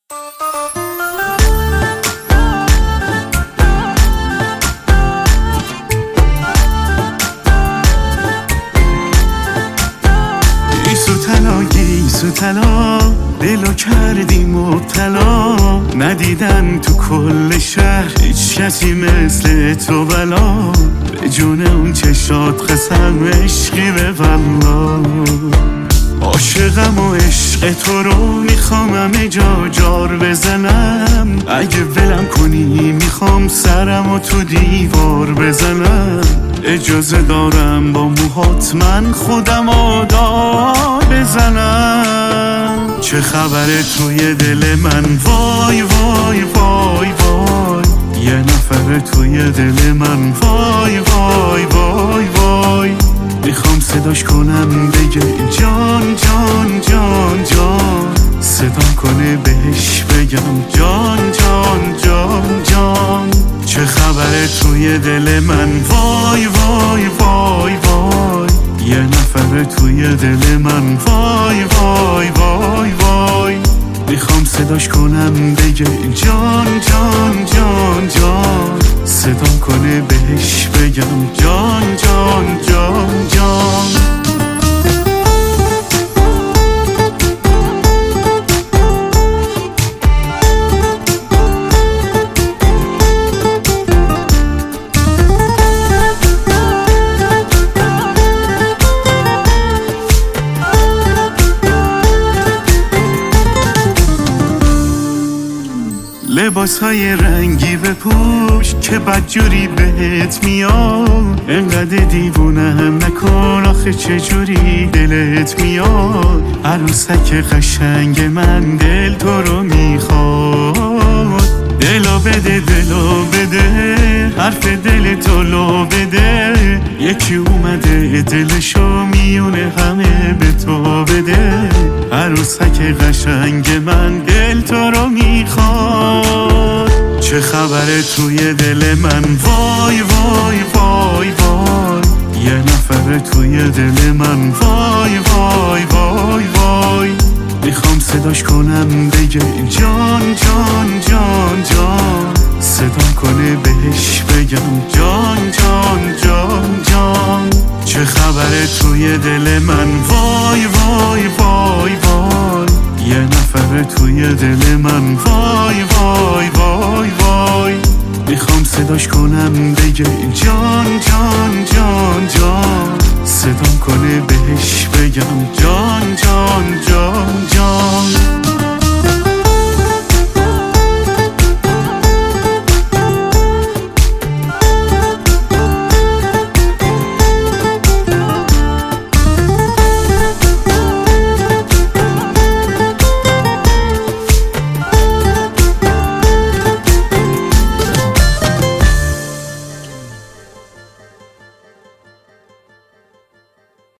ایسو تلا دلو کردی مبتلا، ندیدن تو کل شهر هیچ کسی مثل تو بلا، به جون اون چشات قسم عشقی به والله. عاشقم و عشق تو رو میخوام همه جا جار بزنم، اگه ولم کنی میخوام سرم و تو دیوار بزنم. اجازه دارم با موهات من خودم آدار بزنم. چه خبره توی دل من وای وای وای وای، یه نفر توی دل من وای وای وای وای. میخوام صداش کنم بگه جان جان جان جان، صدام کنه بهش بگم جان جان جان جان. چه خبره توی دل من وای وای وای وای، یه نفر توی دل من وای وای وای وای. میخوام صداش کنم بگه جان جان جان جان، صدام کنه بهش بگم جان جان جان جان. لباس های رنگی بپوش که بدجوری بهت میاد، انقدر دیوونه هم نکن آخه چجوری دلت میاد. عروسک قشنگ من دل تو رو میخواد، دلو بده دلو بده، حرف دل تو لو بده. یکی اومده دلشو میونه همه به تو بده. عروسک قشنگ من دل تو رو میخواد. چه خبره توی دل من وای وای وای وای، یه نفر توی دل من وای وای وای وای. میخوام صداش کنم بگه جان جان جان جان، صدام کنه بهش بگم جان جان جان جان. چه خبره توی دل من وای وای وای وای، یه نفر توی دل من وای وای وای وای. میخوام صداش کنم بگه جان جان جان جان، صدام کنه بهش بگم جان جان جان جان.